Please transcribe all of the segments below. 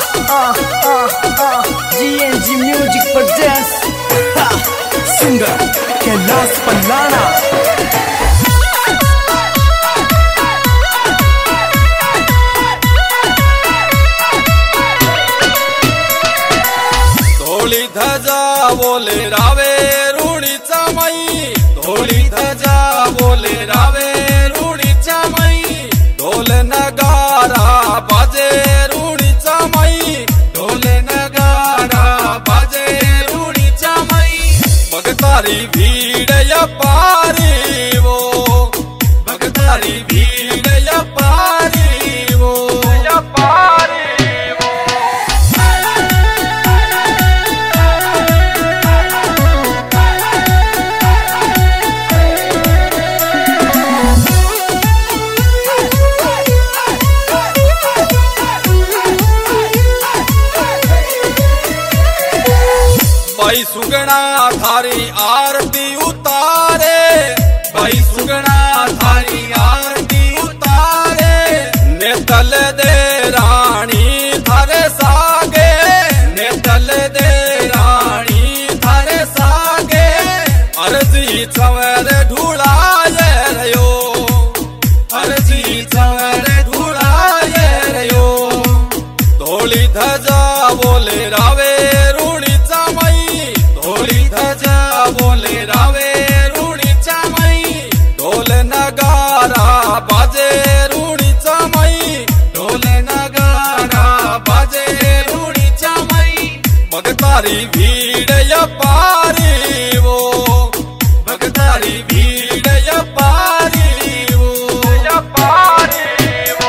GNG Music presents singer Kailash Pallana. धोळी धजा बोले रावे रुणीचा माई, धोळी धजा बोले रावे रुणीचा माई, ढोल नगारा बाजे रुणीचा माई, ढोल नगारा बाजे रुणीचा माई। भगतारी भीड़ या पारी वो, भगतारी भीड़ या पारी वो, या पारी भाई सुगना थारी आरती उतारे, भाई सुगना थारी आरती उतारे, नेतल दे रानी थारे सागे, नेतल दे रानी थारे सागे, अर्जी चवर ढूढ़ाए रयो, अर्जी चवर ढूढ़ाए रयो। धोली धजा बोले रावे रुणीचा माई, धोली धजा बोले रावे रुणीचा माई, ढोल नगारा बाजे रुणीचा माई, ढोल नगारा बाजे रुणीचा माई। भगतारी भीड़ या पारी वो, भगतारी भीड़ या पारी वो, या पारी वो।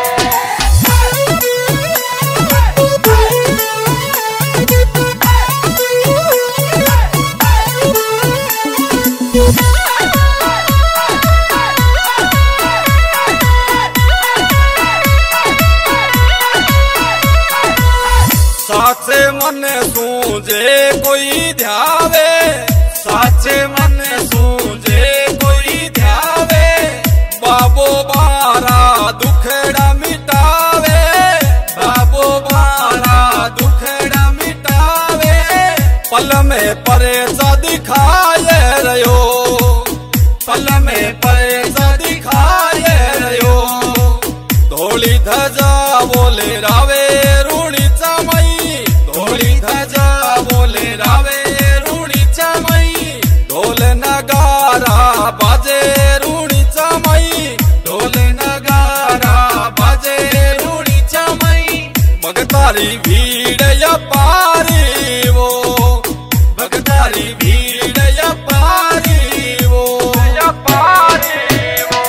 साचे मन सूझे कोई ध्यावे, साचे मन सूझे कोई ध्यावे, बाबो बारा दुखड़ा मिटावे, बाबो बारा दुखड़ा मिटावे। पल में परेसा दिखाए रयो, पल में परेसा दिखाए रयो। धोली धजा बोले रावे रुणीचा माई, धोली धजा बोले रावे रुणीचा माई, ढोल नगारा बाजे रुणीचा माई, ढोल नगारा बाजे रुणीचा माई। भगतारी भीड़ या पारी वो, भगतारी भीड़ या पारी वो, या पारी वो।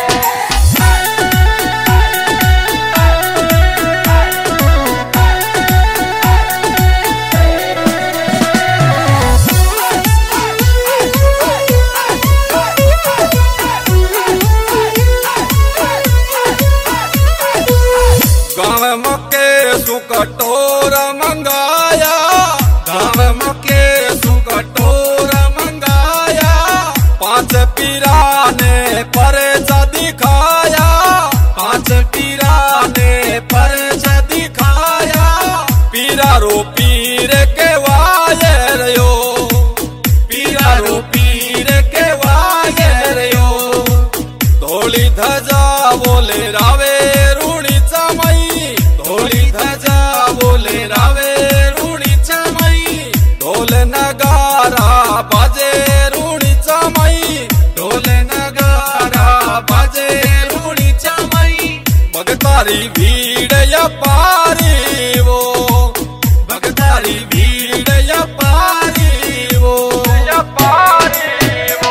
गाँव मके सुकटोर मंगाया, गाँव मके सुकटोर मंगाया, पांच पीरा ने परचा दिखाया, पांच पीरा ने परचा दिखाया। पीरा रो पीर के वायर यो, पीरा रो पीर के वायर यो। धोली धजा बोले रावे रुणीचा माई, धोली धजा बोले रावे रुणीचा माई, ढोल नगारा बाजे रुणीचा माई, ढोल नगारा बाजे रुणीचा माई। भगतारी भीड़ या पारी वो, भगतारी भीड़ या पारी वो, या पारी वो।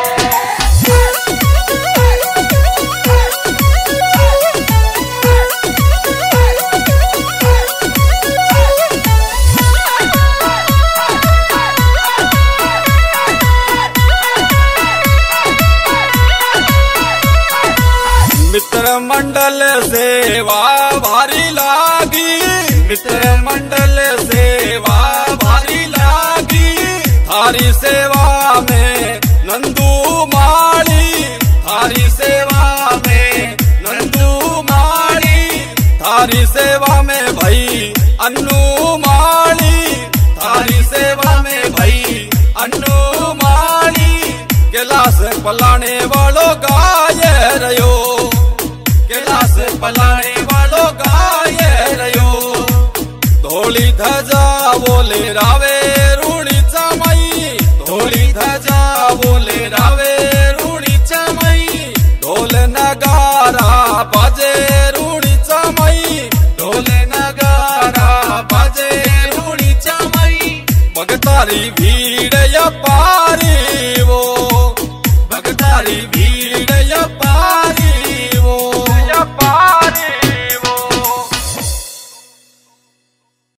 मित्र मंडल सेवा भारी लागी, मित्र मंडल सेवा भारी लागी, थारी सेवा में नंदू माली, थारी सेवा में नंदू माली, थारी सेवा में भाई अन्नू माली। पलाने वालो गाये रयो, कैलाश पलाने वालो गाये रयो। धोली धजा बोले रावे रूणी चमई, धोली धजा बोले रावे रूणी चमई। ढोल नगारा बाजे रूणी चमई, ढोल नगारा बाजे रूणी चमई। भगतारी भीड़ या पारी वो, भगतारी भीड़